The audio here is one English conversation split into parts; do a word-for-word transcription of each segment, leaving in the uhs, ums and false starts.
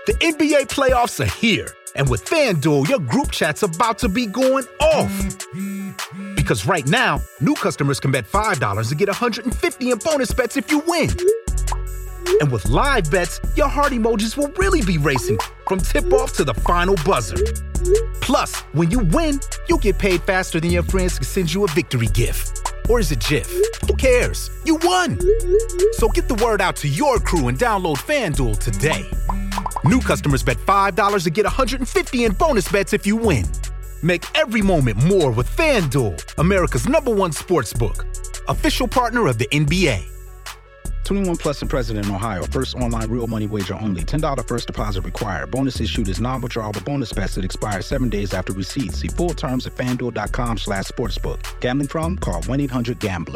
The N B A playoffs are here, and with FanDuel, your group chat's about to be going off. Because right now, new customers can bet five dollars and get one hundred fifty dollars in bonus bets if you win. And with live bets, your heart emojis will really be racing from tip-off to the final buzzer. Plus, when you win, you'll get paid faster than your friends can send you a victory gift. Or is it GIF? Who cares? You won! So get the word out to your crew and download FanDuel today. New customers bet five dollars and get one hundred fifty dollars in bonus bets if you win. Make every moment more with FanDuel, America's number one sportsbook. Official partner of the N B A. twenty-one plus and present in Ohio. First online real money wager only. ten dollars first deposit required. Bonus issued is non-withdrawable bonus bets that expire seven days after receipt. See full terms at FanDuel.com slash sportsbook. Gambling problem? Call one eight hundred gambler.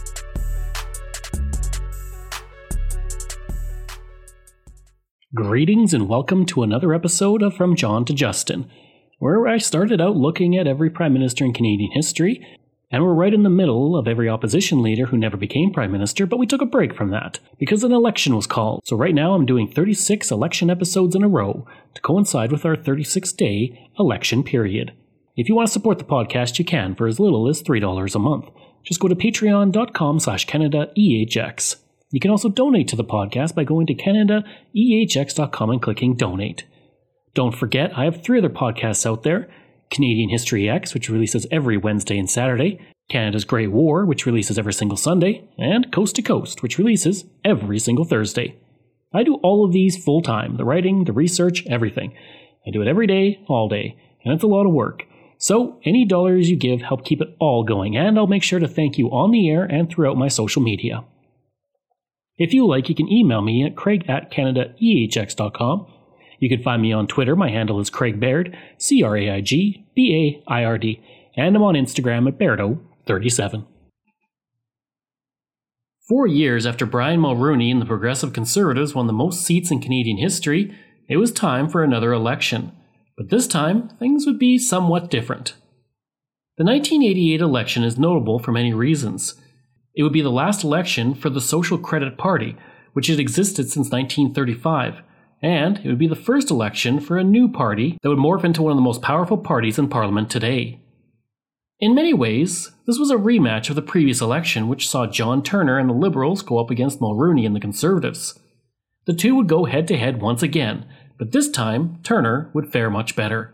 Greetings and welcome to another episode of From John to Justin, where I started out looking at every Prime Minister in Canadian history, and we're right in the middle of every opposition leader who never became Prime Minister, but we took a break from that, because an election was called. So right now I'm doing thirty-six election episodes in a row to coincide with our thirty-six day election period. If you want to support the podcast, you can for as little as three dollars a month. Just go to patreon.com slash CanadaEHX. You can also donate to the podcast by going to Canada E H X dot com and clicking Donate. Don't forget, I have three other podcasts out there. Canadian History X, which releases every Wednesday and Saturday, Canada's Great War, which releases every single Sunday, and Coast to Coast, which releases every single Thursday. I do all of these full-time, the writing, the research, everything. I do it every day, all day, and it's a lot of work. So, any dollars you give help keep it all going, and I'll make sure to thank you on the air and throughout my social media. If you like, you can email me at craig at Canada E H X dot com. You can find me on Twitter. My handle is Craig Baird, C R A I G B A I R D, and I'm on Instagram at Bairdo thirty-seven. Four years after Brian Mulroney and the Progressive Conservatives won the most seats in Canadian history, it was time for another election. But this time, things would be somewhat different. The nineteen eighty-eight election is notable for many reasons. It would be the last election for the Social Credit Party, which had existed since nineteen thirty-five. And it would be the first election for a new party that would morph into one of the most powerful parties in Parliament today. In many ways, this was a rematch of the previous election, which saw John Turner and the Liberals go up against Mulroney and the Conservatives. The two would go head-to-head once again, but this time, Turner would fare much better.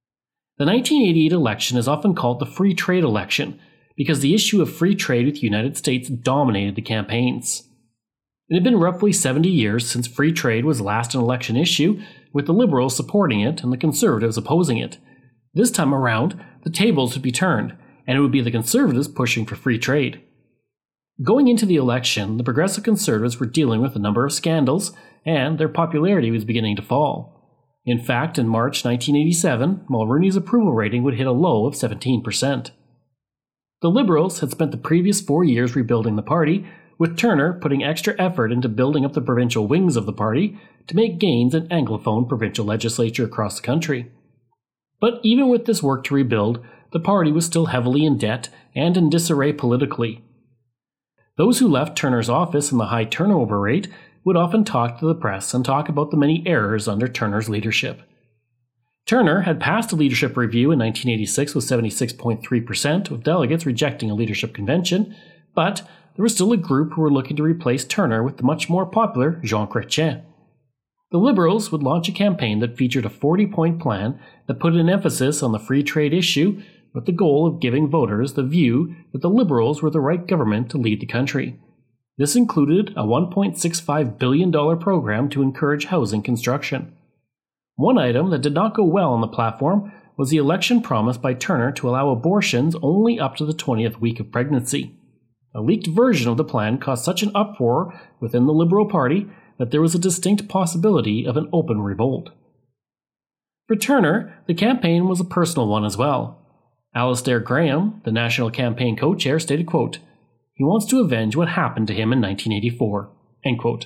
The nineteen eighty-eight election is often called the free trade election, because the issue of free trade with the United States dominated the campaigns. It had been roughly seventy years since free trade was last an election issue, with the Liberals supporting it and the Conservatives opposing it. This time around, the tables would be turned, and it would be the Conservatives pushing for free trade. Going into the election, the Progressive Conservatives were dealing with a number of scandals, and their popularity was beginning to fall. In fact, in March nineteen eighty-seven, Mulroney's approval rating would hit a low of seventeen percent. The Liberals had spent the previous four years rebuilding the party, with Turner putting extra effort into building up the provincial wings of the party to make gains in Anglophone provincial legislature across the country. But even with this work to rebuild, the party was still heavily in debt and in disarray politically. Those who left Turner's office and the high turnover rate would often talk to the press and talk about the many errors under Turner's leadership. Turner had passed a leadership review in nineteen eighty-six with seventy-six point three percent of delegates rejecting a leadership convention, but there was still a group who were looking to replace Turner with the much more popular Jean Chrétien. The Liberals would launch a campaign that featured a forty-point plan that put an emphasis on the free trade issue, with the goal of giving voters the view that the Liberals were the right government to lead the country. This included a one point six five billion dollars program to encourage housing construction. One item that did not go well on the platform was the election promise by Turner to allow abortions only up to the twentieth week of pregnancy. A leaked version of the plan caused such an uproar within the Liberal Party that there was a distinct possibility of an open revolt. For Turner, the campaign was a personal one as well. Alistair Graham, the national campaign co-chair, stated, quote, "He wants to avenge what happened to him in nineteen eighty-four, end quote.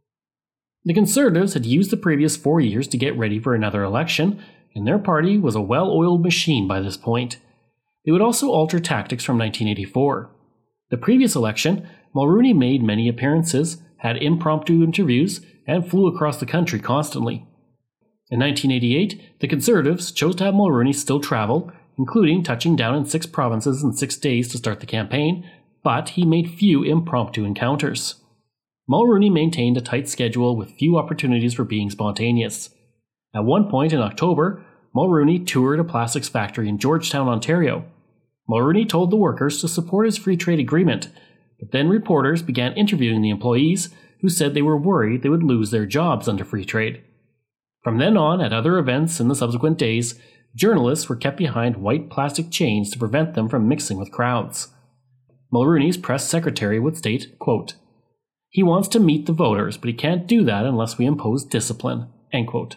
The Conservatives had used the previous four years to get ready for another election, and their party was a well-oiled machine by this point. They would also alter tactics from nineteen eighty-four. The previous election, Mulroney made many appearances, had impromptu interviews, and flew across the country constantly. In nineteen eighty-eight, the Conservatives chose to have Mulroney still travel, including touching down in six provinces in six days to start the campaign, but he made few impromptu encounters. Mulroney maintained a tight schedule with few opportunities for being spontaneous. At one point in October, Mulroney toured a plastics factory in Georgetown, Ontario. Mulroney told the workers to support his free trade agreement, but then reporters began interviewing the employees, who said they were worried they would lose their jobs under free trade. From then on, at other events in the subsequent days, journalists were kept behind white plastic chains to prevent them from mixing with crowds. Mulroney's press secretary would state, quote, "He wants to meet the voters, but he can't do that unless we impose discipline," end quote.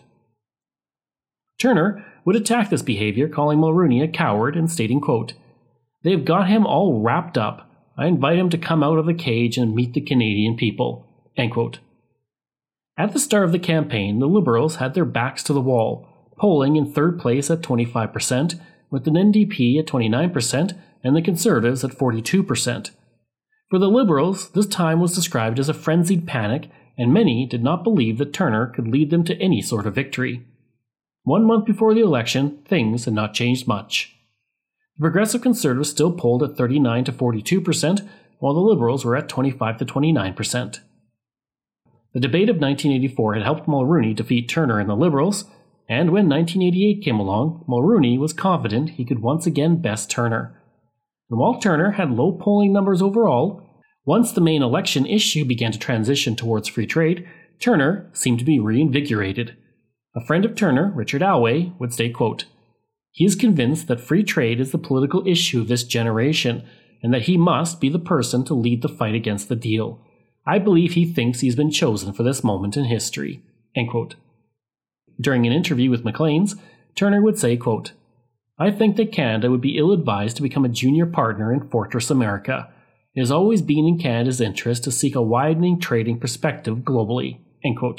Turner would attack this behavior, calling Mulroney a coward and stating, quote, "They've got him all wrapped up. I invite him to come out of the cage and meet the Canadian people," end quote. At the start of the campaign, the Liberals had their backs to the wall, polling in third place at twenty-five percent, with an N D P at twenty-nine percent and the Conservatives at forty-two percent. For the Liberals, this time was described as a frenzied panic, and many did not believe that Turner could lead them to any sort of victory. One month before the election, things had not changed much. The Progressive Conservatives still polled at thirty-nine to forty-two percent, while the Liberals were at twenty-five to twenty-nine percent. The debate of nineteen eighty-four had helped Mulroney defeat Turner and the Liberals, and when nineteen eighty-eight came along, Mulroney was confident he could once again best Turner. And while Turner had low polling numbers overall, once the main election issue began to transition towards free trade, Turner seemed to be reinvigorated. A friend of Turner, Richard Alway, would state, quote, "He is convinced that free trade is the political issue of this generation, and that he must be the person to lead the fight against the deal. I believe he thinks he's been chosen for this moment in history," end quote. During an interview with Maclean's, Turner would say, quote, "I think that Canada would be ill-advised to become a junior partner in Fortress America. It has always been in Canada's interest to seek a widening trading perspective globally," end quote.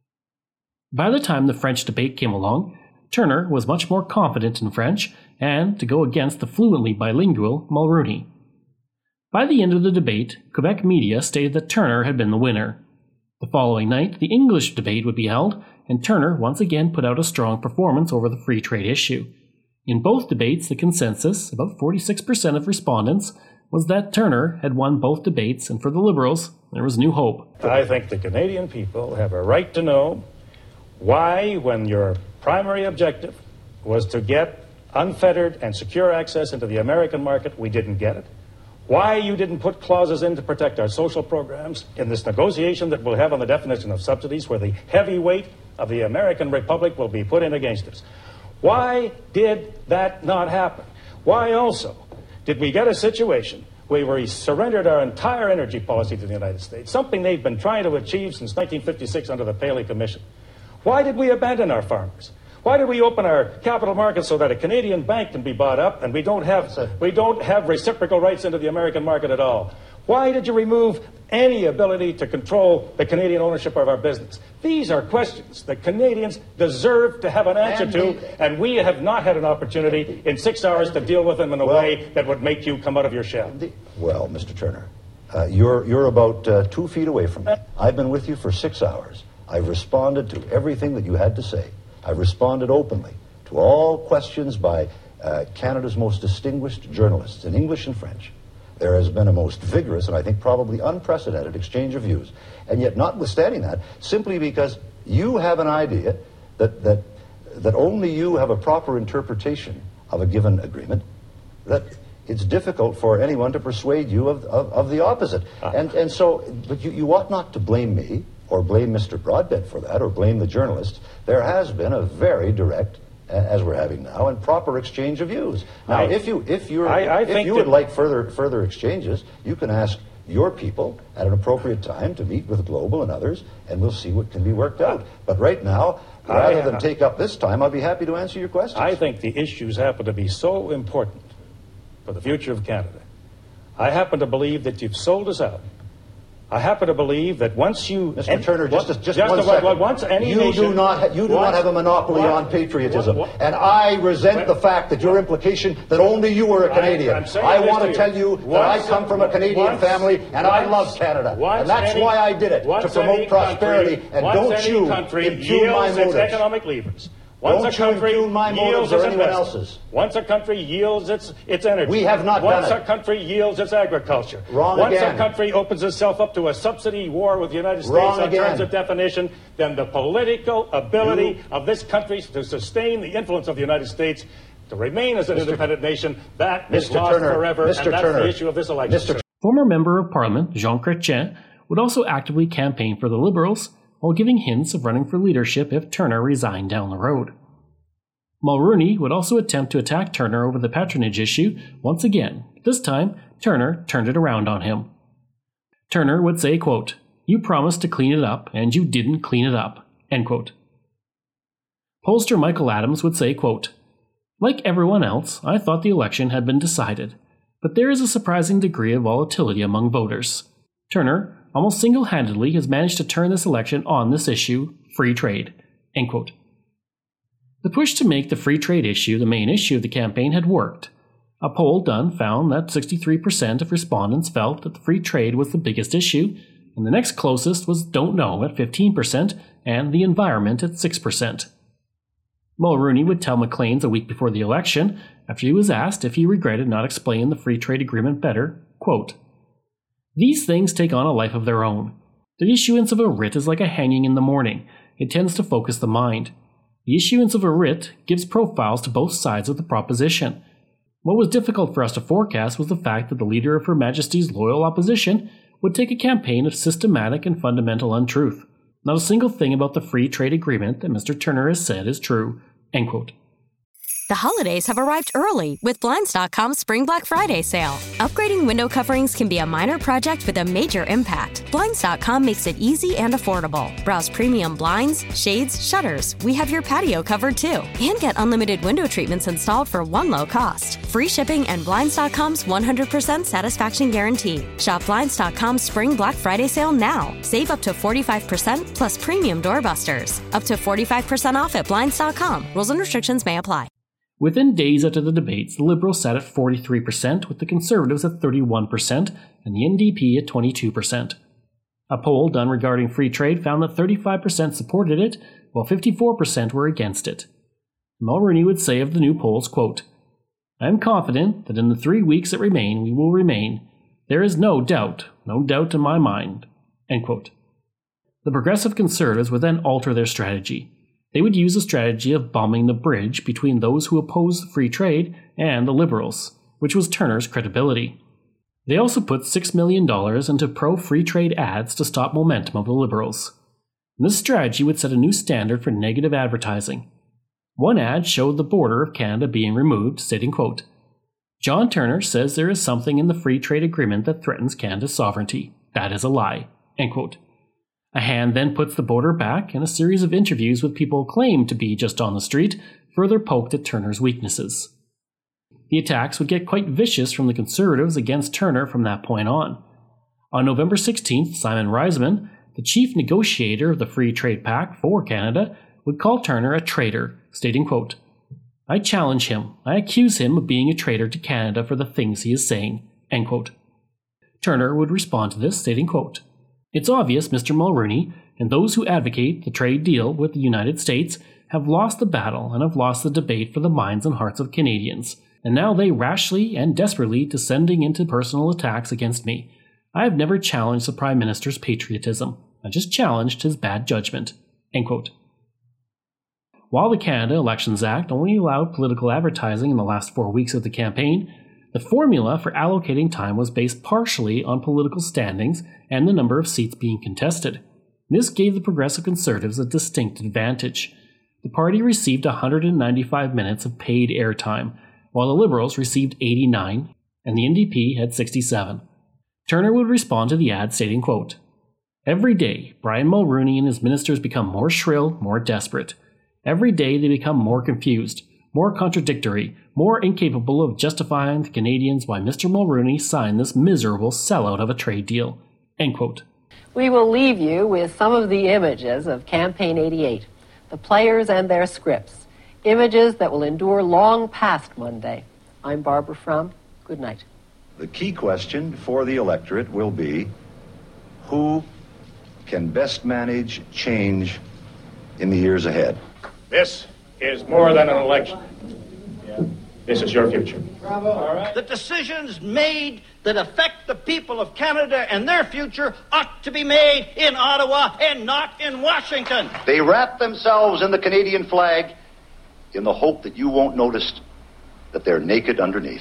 By the time the French debate came along, Turner was much more confident in French and to go against the fluently bilingual Mulroney. By the end of the debate, Quebec media stated that Turner had been the winner. The following night, the English debate would be held, and Turner once again put out a strong performance over the free trade issue. In both debates, the consensus, about forty-six percent of respondents, was that Turner had won both debates, and for the Liberals, there was new hope. I think the Canadian people have a right to know why, when your primary objective was to get unfettered and secure access into the American market, we didn't get it. Why you didn't put clauses in to protect our social programs in this negotiation that we'll have on the definition of subsidies, where the heavy weight of the American Republic will be put in against us. Why did that not happen? Why also did we get a situation where we surrendered our entire energy policy to the United States, something they've been trying to achieve since nineteen fifty-six under the Paley Commission? Why did we abandon our farmers? Why did we open our capital markets so that a Canadian bank can be bought up and we don't have we don't have reciprocal rights into the American market at all? Why did you remove any ability to control the Canadian ownership of our business? These are questions that Canadians deserve to have an answer to, and we have not had an opportunity in six hours to deal with them in a well, way that would make you come out of your shell. Well, Mister Turner, uh, you're, you're about uh, two feet away from me. I've been with you for six hours. I've responded to everything that you had to say. I've responded openly to all questions by uh, Canada's most distinguished journalists in English and French. There has been a most vigorous and I think probably unprecedented exchange of views. And yet, notwithstanding that, simply because you have an idea that, that, that only you have a proper interpretation of a given agreement, that it's difficult for anyone to persuade you of, of, of the opposite. Uh, and, and so, but you, you ought not to blame me or blame Mister Broadbent for that, or blame the journalists. There has been a very direct, as we're having now, and proper exchange of views. Now, I, if you if you're I, I if you would like further further exchanges, you can ask your people at an appropriate time to meet with Global and others, and we'll see what can be worked out. But right now, rather I, than take up this time, I'll be happy to answer your questions. I think the issues happen to be so important for the future of Canada. I happen to believe that you've sold us out. I happen to believe that once you... Mister Any, Turner, just, what, just, just one what, second. What, once any you nation, do not, ha- you do once, not have a monopoly what, on patriotism. What, what, and I resent what, the fact that your implication that only you were a Canadian. I'm, I'm I want to you. tell you that once, I come from a Canadian once, family and once, I love Canada. And that's any, why I did it, to promote prosperity. Country, and don't you impugn my its motives. economic levers. Once Don't a country you impugn my yields motives or its anyone investment, else's. once a country yields its its energy, We have not once done it. a country yields its agriculture, Wrong once again. a country opens itself up to a subsidy war with the United States Wrong on again. terms of definition, then the political ability You- of this country to sustain the influence of the United States, to remain as an Mister independent nation, that is Mister lost Turner, forever, Mister and that's Turner, the issue of this election. Mister sir. Former Member of Parliament Jean Chrétien would also actively campaign for the Liberals, while giving hints of running for leadership if Turner resigned down the road. Mulroney would also attempt to attack Turner over the patronage issue once again. This time, Turner turned it around on him. Turner would say, quote, "You promised to clean it up, and you didn't clean it up," end quote. Pollster Michael Adams would say, quote, "Like everyone else, I thought the election had been decided, but there is a surprising degree of volatility among voters. Turner, almost single-handedly, has managed to turn this election on this issue, free trade," end quote. The push to make the free trade issue the main issue of the campaign had worked. A poll done found that sixty-three percent of respondents felt that the free trade was the biggest issue, and the next closest was don't know at fifteen percent and the environment at six percent. Mulroney would tell Maclean's a week before the election, after he was asked if he regretted not explaining the free trade agreement better, quote, "These things take on a life of their own. The issuance of a writ is like a hanging in the morning. It tends to focus the mind. The issuance of a writ gives profiles to both sides of the proposition. What was difficult for us to forecast was the fact that the leader of Her Majesty's loyal opposition would take a campaign of systematic and fundamental untruth. Not a single thing about the free trade agreement that Mister Turner has said is true," end quote. The holidays have arrived early with Blinds dot com's Spring Black Friday sale. Upgrading window coverings can be a minor project with a major impact. Blinds dot com makes it easy and affordable. Browse premium blinds, shades, shutters. We have your patio covered too. And get unlimited window treatments installed for one low cost. Free shipping and Blinds dot com's one hundred percent satisfaction guarantee. Shop Blinds dot com's Spring Black Friday sale now. Save up to forty-five percent plus premium doorbusters. Up to forty-five percent off at Blinds dot com. Rules and restrictions may apply. Within days after the debates, the Liberals sat at forty-three percent, with the Conservatives at thirty-one percent and the N D P at twenty-two percent. A poll done regarding free trade found that thirty-five percent supported it, while fifty-four percent were against it. Mulroney would say of the new polls, quote, "I am confident that in the three weeks that remain we will remain. There is no doubt, no doubt in my mind," end quote. The Progressive Conservatives would then alter their strategy. They would use a strategy of bombing the bridge between those who opposed free trade and the Liberals, which was Turner's credibility. They also put six million dollars into pro-free trade ads to stop momentum of the Liberals. And this strategy would set a new standard for negative advertising. One ad showed the border of Canada being removed, stating, quote, "John Turner says there is something in the free trade agreement that threatens Canada's sovereignty. That is a lie," end quote. A hand then puts the border back, and a series of interviews with people claimed to be just on the street further poked at Turner's weaknesses. The attacks would get quite vicious from the Conservatives against Turner from that point on. On November sixteenth, Simon Reisman, the chief negotiator of the Free Trade Pact for Canada, would call Turner a traitor, stating, quote, "I challenge him. I accuse him of being a traitor to Canada for the things he is saying," end quote. Turner would respond to this, stating, quote, "It's obvious Mister Mulroney and those who advocate the trade deal with the United States have lost the battle and have lost the debate for the minds and hearts of Canadians, and now they rashly and desperately descending into personal attacks against me. I have never challenged the Prime Minister's patriotism. I just challenged his bad judgment," end quote. While the Canada Elections Act only allowed political advertising in the last four weeks of the campaign, the formula for allocating time was based partially on political standings and the number of seats being contested. This gave the Progressive Conservatives a distinct advantage. The party received one hundred ninety-five minutes of paid airtime, while the Liberals received eighty-nine, and the N D P had sixty-seven. Turner would respond to the ad stating, quote, "Every day, Brian Mulroney and his ministers become more shrill, more desperate. Every day they become more confused, more contradictory, more incapable of justifying to Canadians why Mister Mulroney signed this miserable sellout of a trade deal," end quote. We will leave you with some of the images of Campaign eighty-eight, the players and their scripts, images that will endure long past Monday. I'm Barbara Frum. Good night. The key question for the electorate will be, who can best manage change in the years ahead? This is more than an election. This is your future. Bravo. All right. The decisions made that affect the people of Canada and their future ought to be made in Ottawa and not in Washington. They wrap themselves in the Canadian flag in the hope that you won't notice that they're naked underneath.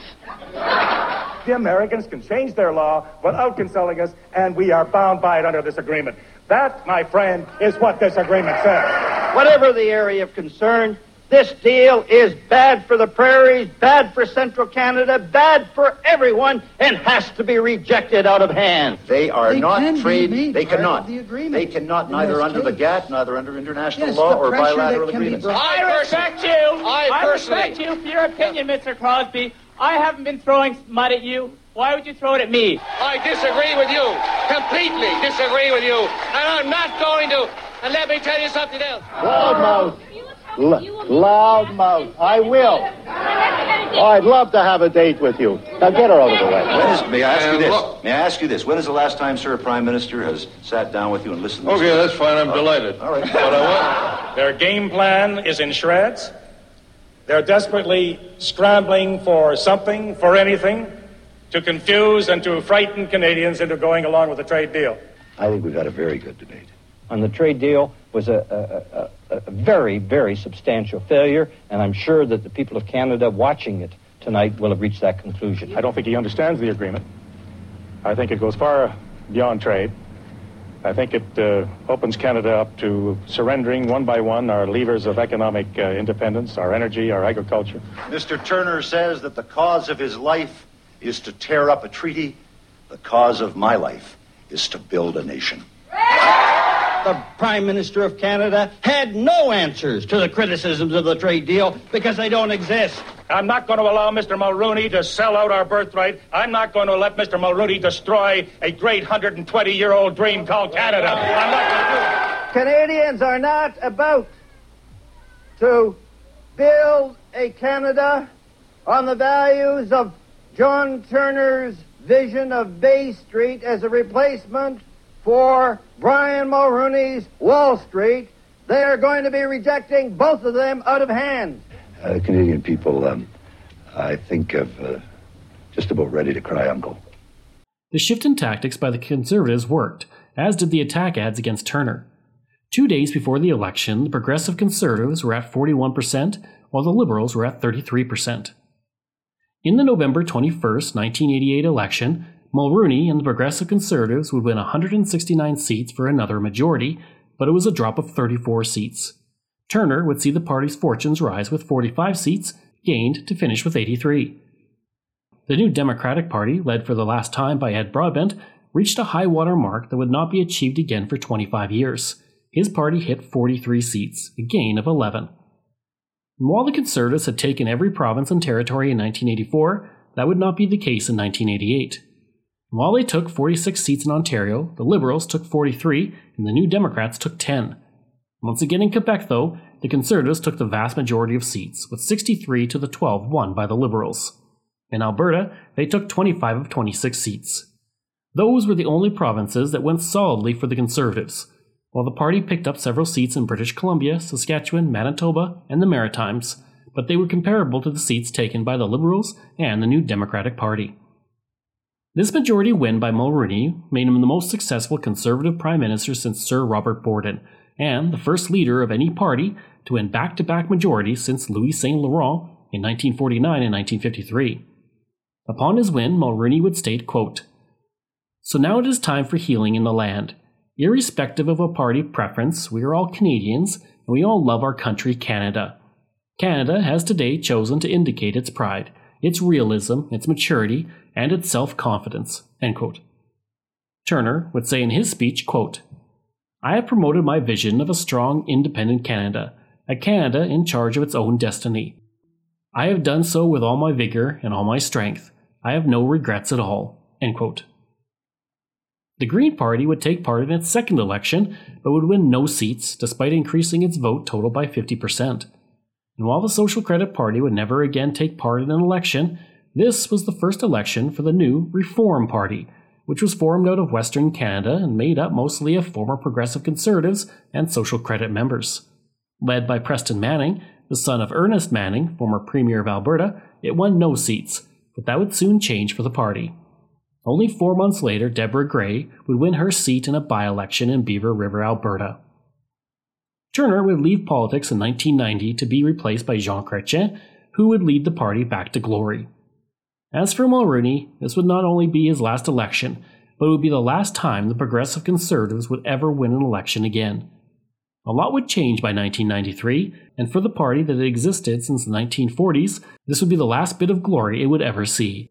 The Americans can change their law without consulting us, and we are bound by it under this agreement. That, my friend, is what this agreement says. Whatever the area of concern, this deal is bad for the prairies, bad for central Canada, bad for everyone, and has to be rejected out of hand. They are They not can be trade. made They part cannot. of the agreement. They cannot, In neither this under the case. G A T T, neither under international Yes, law the or pressure that bilateral can be agreements. brought- I respect you. I I personally- respect you for your opinion, Mister Crosby. I haven't been throwing mud at you. Why would you throw it at me? I disagree with you. Completely disagree with you. And I'm not going to. And let me tell you something else. Loudmouth. L- loudmouth. I will. Oh, I'd love to have a date with you. Now get her out of the way. When is, may I ask you And this? look- May I ask you this? When is the last time, sir, a prime minister has sat down with you and listened to Okay, this? that's fine. I'm delighted. All right. But I want... Their game plan is in shreds. They're desperately scrambling for something, for anything, to confuse and to frighten Canadians into going along with the trade deal. I think we've had a very good debate. On the trade deal was a, a, a, a very, very substantial failure, and I'm sure that the people of Canada watching it tonight will have reached that conclusion. I don't think he understands the agreement. I think it goes far beyond trade. I think it uh, opens Canada up to surrendering one by one our levers of economic uh, independence, our energy, our agriculture. Mister Turner says that the cause of his life is to tear up a treaty. The cause of my life is to build a nation. The Prime Minister of Canada had no answers to the criticisms of the trade deal because they don't exist. I'm not going to allow Mister Mulrooney to sell out our birthright. I'm not going to let Mister Mulrooney destroy a great one hundred twenty-year-old dream called Canada. I'm not going to do it. Canadians are not about to build a Canada on the values of John Turner's vision of Bay Street as a replacement for Brian Mulrooney's Wall Street. They are going to be rejecting both of them out of hand. Uh, Canadian people, um, I think, have uh, just about ready to cry uncle. The shift in tactics by the Conservatives worked, as did the attack ads against Turner. Two days before the election, the Progressive Conservatives were at forty-one percent, while the Liberals were at thirty-three percent. In the November twenty-first, nineteen eighty-eight election, Mulrooney and the Progressive Conservatives would win one hundred sixty-nine seats for another majority, but it was a drop of thirty-four seats. Turner would see the party's fortunes rise with forty-five seats, gained to finish with eighty-three. The new Democratic Party, led for the last time by Ed Broadbent, reached a high-water mark that would not be achieved again for twenty-five years. His party hit forty-three seats, a gain of eleven. And while the Conservatives had taken every province and territory in nineteen eighty-four, that would not be the case in nineteen eighty-eight. And while they took forty-six seats in Ontario, the Liberals took forty-three, and the New Democrats took ten. Once again in Quebec, though, the Conservatives took the vast majority of seats, with sixty-three to the twelve won by the Liberals. In Alberta, they took twenty-five of twenty-six seats. Those were the only provinces that went solidly for the Conservatives, while the party picked up several seats in British Columbia, Saskatchewan, Manitoba, and the Maritimes, but they were comparable to the seats taken by the Liberals and the New Democratic Party. This majority win by Mulrooney made him the most successful Conservative Prime Minister since Sir Robert Borden, and the first leader of any party to win back-to-back majorities since Louis Saint Laurent in nineteen forty-nine and nineteen fifty-three. Upon his win, Mulrooney would state, quote, "So now it is time for healing in the land. Irrespective of a party preference, we are all Canadians, and we all love our country, Canada. Canada has today chosen to indicate its pride, its realism, its maturity, and its self-confidence." End quote. Turner would say in his speech, quote, "I have promoted my vision of a strong, independent Canada, a Canada in charge of its own destiny. I have done so with all my vigor and all my strength. I have no regrets at all." End quote. The Green Party would take part in its second election, but would win no seats, despite increasing its vote total by fifty percent. And while the Social Credit Party would never again take part in an election, this was the first election for the new Reform Party, which was formed out of Western Canada and made up mostly of former Progressive Conservatives and Social Credit members. Led by Preston Manning, the son of Ernest Manning, former Premier of Alberta, it won no seats, but that would soon change for the party. Only four months later, Deborah Gray would win her seat in a by-election in Beaver River, Alberta. Turner would leave politics in nineteen ninety to be replaced by Jean Chrétien, who would lead the party back to glory. As for Mulroney, this would not only be his last election, but it would be the last time the Progressive Conservatives would ever win an election again. A lot would change by nineteen ninety-three, and for the party that had existed since the nineteen forties, this would be the last bit of glory it would ever see.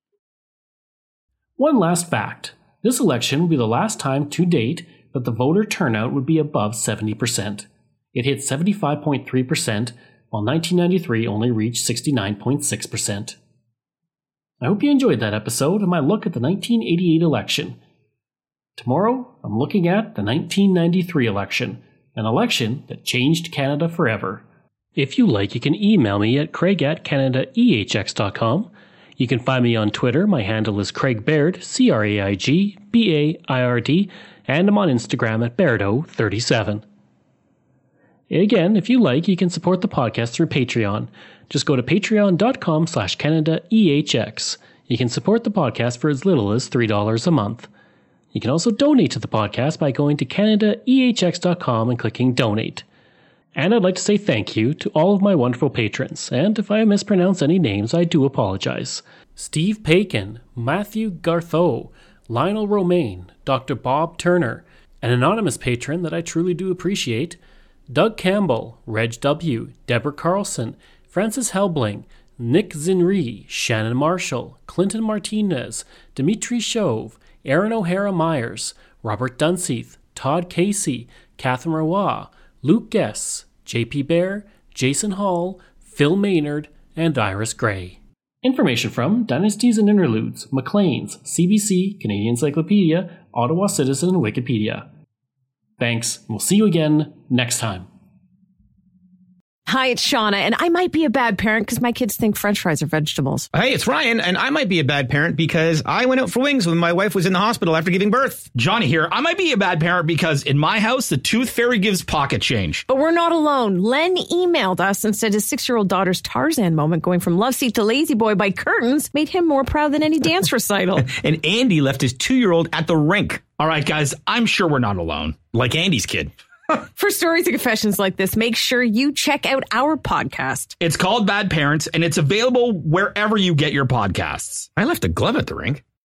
One last fact. This election would be the last time to date that the voter turnout would be above seventy percent. It hit seventy-five point three percent, while nineteen ninety-three only reached sixty-nine point six percent. I hope you enjoyed that episode of my look at the nineteen eighty-eight election. Tomorrow, I'm looking at the nineteen ninety-three election, an election that changed Canada forever. If you like, you can email me at craig at canada e h x dot com. You can find me on Twitter. My handle is Craig Baird, C R A I G B A I R D, and I'm on Instagram at Bairdo thirty-seven. Again, if you like, you can support the podcast through Patreon. Just go to patreon.com slash CanadaEHX. You can support the podcast for as little as three dollars a month. You can also donate to the podcast by going to canada e h x dot com and clicking Donate. And I'd like to say thank you to all of my wonderful patrons, and if I mispronounce any names, I do apologize. Steve Paikin, Matthew Gartho, Lionel Romaine, Doctor Bob Turner, an anonymous patron that I truly do appreciate, Doug Campbell, Reg W., Deborah Carlson, Francis Helbling, Nick Zinri, Shannon Marshall, Clinton Martinez, Dimitri Chauve, Aaron O'Hara Myers, Robert Dunseith, Todd Casey, Catherine Roy, Luke Guess, J P Bear, Jason Hall, Phil Maynard, and Iris Gray. Information from Dynasties and Interludes, Maclean's, C B C, Canadian Encyclopedia, Ottawa Citizen, Wikipedia. Thanks, and we'll see you again next time. Hi, it's Shauna, and I might be a bad parent because my kids think French fries are vegetables. Hey, it's Ryan, and I might be a bad parent because I went out for wings when my wife was in the hospital after giving birth. Johnny here. I might be a bad parent because in my house, the tooth fairy gives pocket change. But we're not alone. Len emailed us and said his six-year-old daughter's Tarzan moment going from love seat to lazy boy by curtains made him more proud than any dance recital. And Andy left his two-year-old at the rink. All right, guys, I'm sure we're not alone. Like Andy's kid. For stories and confessions like this, make sure you check out our podcast. It's called Bad Parents, and it's available wherever you get your podcasts. I left a glove at the rink.